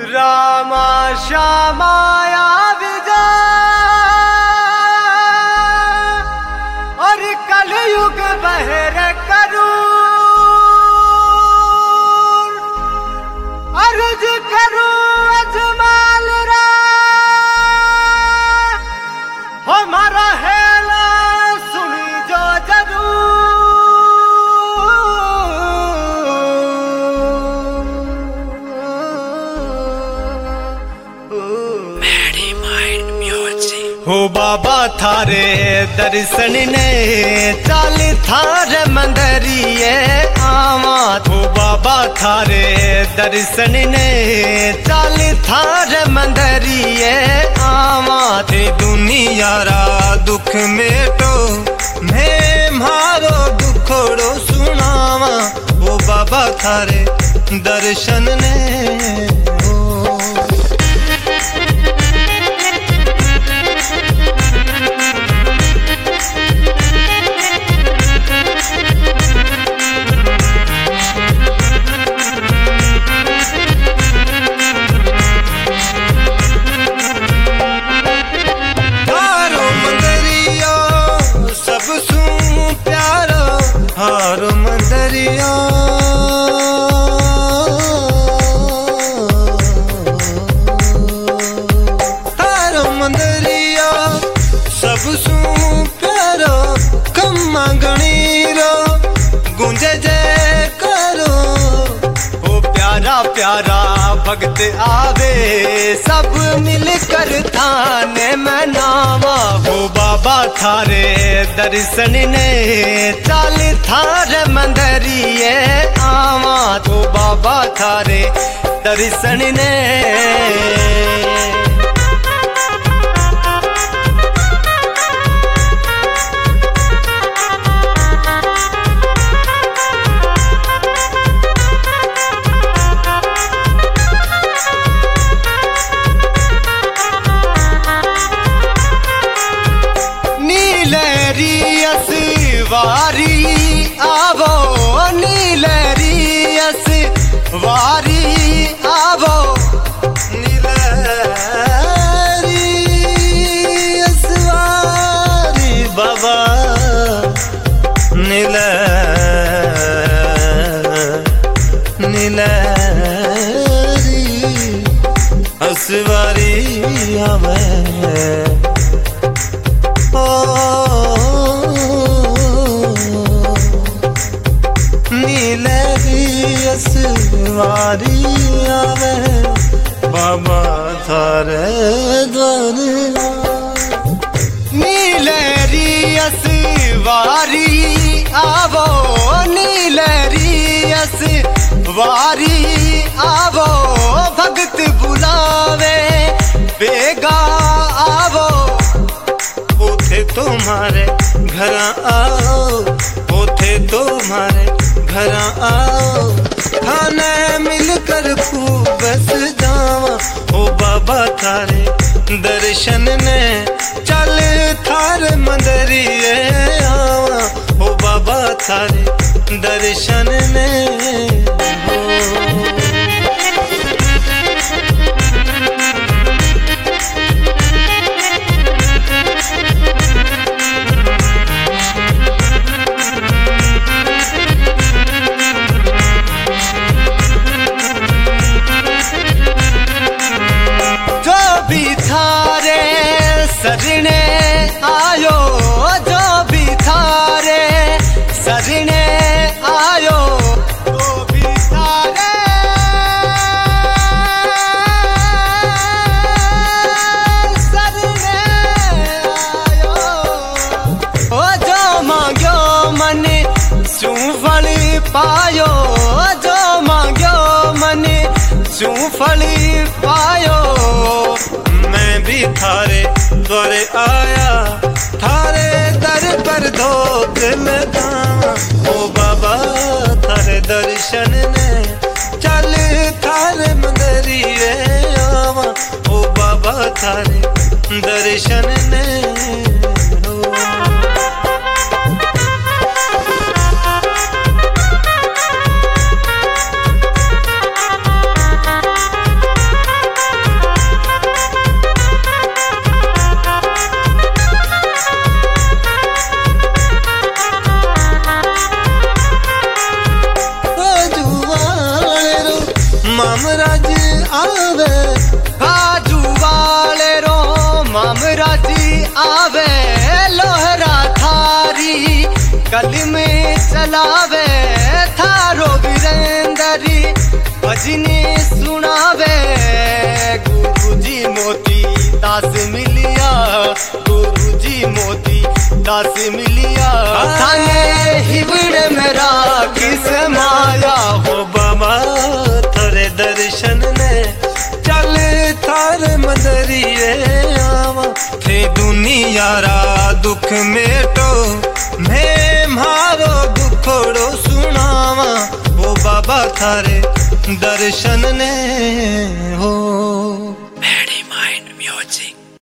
रामा श्यामाया विजय और कलयुग बहर करूं अर्ज करूं अजमाल रा हमारा हेला सुनी जो जरूर हो बाबा थारे दर्शन ने चल थार मंदरिए आवा। हो बाबा थारे दर्शन ने चल थार मंदरिए आवा। थे दुनिया रा दुख मेटो मैं मारो दुखड़ो सुनावा। हो बाबा थारे दर्शन ने हारो मंदरिया हारो मंदरिया सब सू प्यारो कम्मा गणीरो गुंजे जय करो। ओ प्यारा प्यारा भक्त आवे सब मिलकर थाने मनावा। हो बाबा थारे दर्शन ने चल थार मंदरिए आवा। तो बाबा थारे दर्शन ने वारी आवो नीलरियस वारी आवो नीलरियस वारी बाबा नीलरी असवारी आवे। वारी आवे बाबा थारे द्वार नीलरियस वारी आवो नीलरियस वारी आवो। भगत बुलावे बेगा आवो उठे तुम्हारे घर आओ उठे तुम्हारे घर आओ। खाने मिलकर खूब सजावा। ओ बाबा थारे दर्शन ने चल थार मंदरिए आवा। ओ बाबा थारे दर्शन ने सरने आयो जो भी थारे सरने आयो जो भी थारे सरने आयो। ओ जो मांग्यो मन सू फल पायो जो मांग्यो मन सू फल पायो। मैं भी थारे द्वारे आया थारे दर पर धोख लगा। ओ बाबा थारे दर्शन ने चल थारे मंदरिए आवा। ओ बाबा थारे दर्शन ने जिन्हें सुनावे गुरुजी मोती दास मिलिया, गुरुजी मोती दास मिलिया। थाने हिवड़े मेरा किस माया हो बाबा थोरे दर्शन ने चल थारे मंदरिए आवा। थे दुनिया रा दुख मेटो मैं मारो दुखड़ो सुनावा, ओ बाबा थारे दर्शन ने हो।